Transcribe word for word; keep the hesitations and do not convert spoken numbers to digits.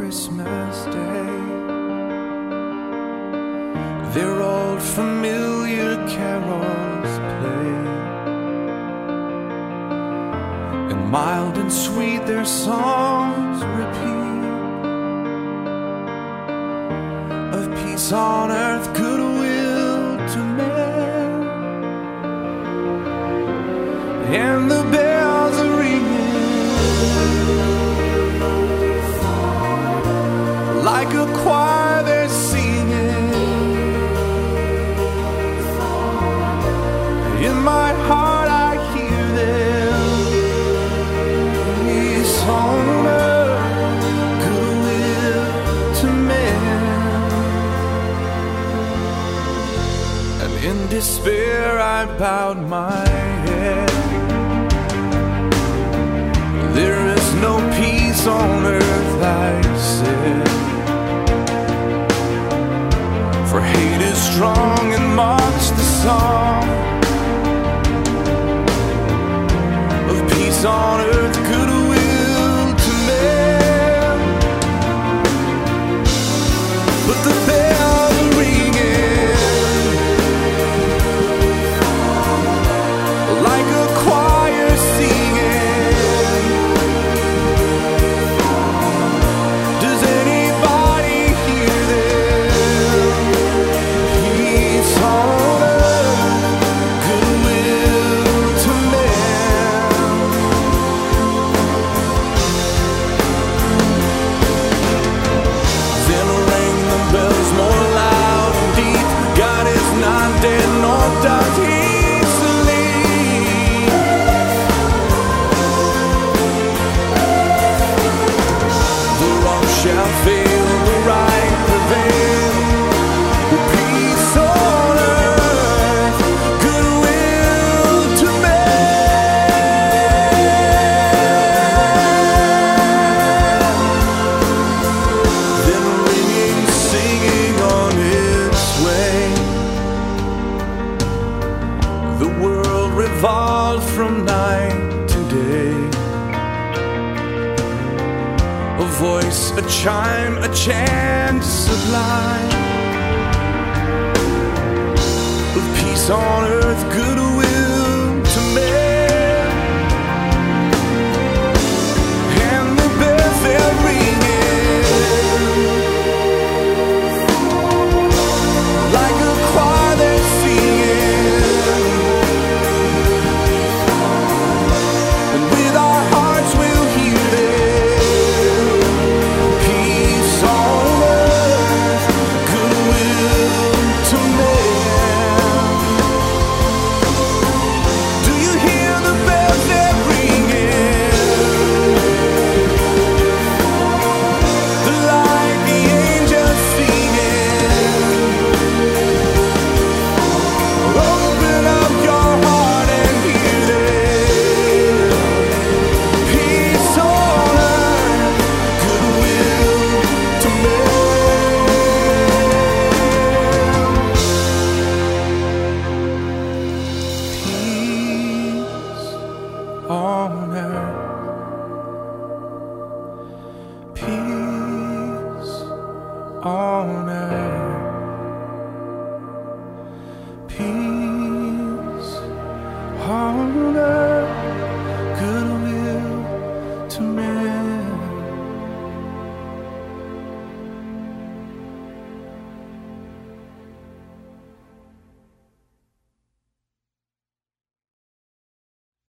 Christmas Day. Their old familiar carols play, and mild and sweet their songs repeat, of peace on earth, goodwill to men. And the bells are ringing like a choir, they're singing. In my heart I hear them. Peace on earth, goodwill to men. And in despair I bowed my head. There is no peace on earth, I said, for hate is strong and mocks the song of peace on earth, goodwill to men. But the bells are ringing like a choir singing. Does anybody hear them? Peace on earth, goodwill to men. Then rang the bells more loud and deep. God is not dead, nor does he sleep. The wrong shall fail, the right prevail. The peace on earth, goodwill to men. Then ringing, singing on its way. The world revolved from night to day. A voice, a chime, a chant sublime of peace on earth, goodwill to men. And the bells they're ringing like a choir, they're singing. And with our hearts we'll hear them. Peace on earth, goodwill to men. Do you hear the bells they're ringing? Like the angels singing. Open up your heart and hear them. Peace on earth, goodwill to men. Peace on earth. Peace on earth. Peace.